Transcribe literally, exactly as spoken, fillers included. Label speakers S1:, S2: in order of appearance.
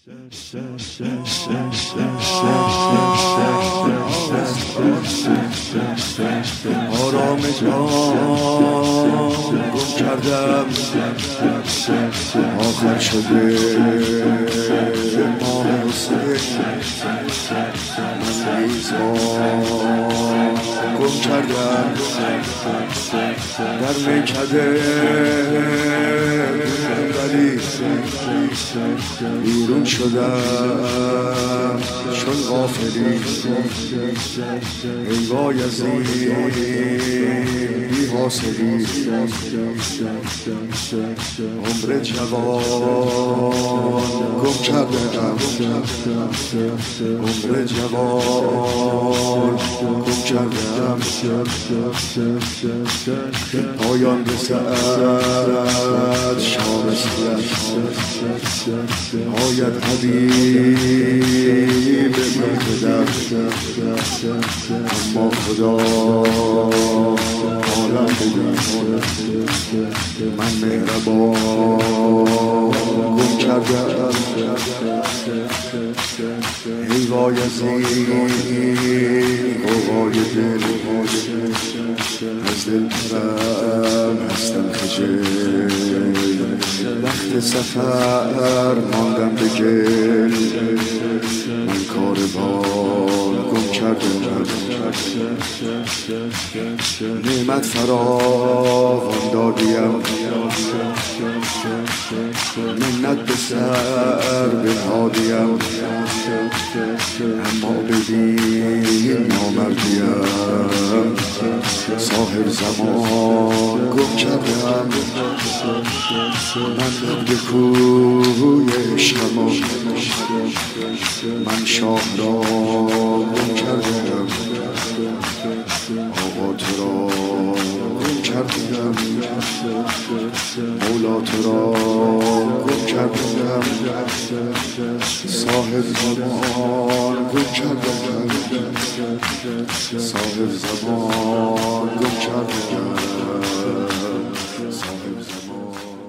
S1: آرام جان گم کردم، آخر شده ماه حسین، من میزبان گم کردم در میکده، ولی بیرون شدم چون غافلی. ای بایزید بی حاصلی، عمر جوان گم کردم، عمر جوان گم کردم. پایان رسد شام آید حبیب من اما خدا عالم بدید، من مهربان گم کردم. ای بایزید غوغای دل، از دل پرم هستم خجل، وقت سفر ماندم به گل، من کاروان گم کردم. نعمت فراوان دادیم، منت به سر بنهادیم، اما ببین نامردیم، صاحب زمان گم کردم. من عبد کوی عشقم، من شاه را گم کردم، آقا تو را گم کردم، مولا تو را گم کردم، صاحب زمان گم کردم، صاحب زمان گم کردم، صاحب زمان.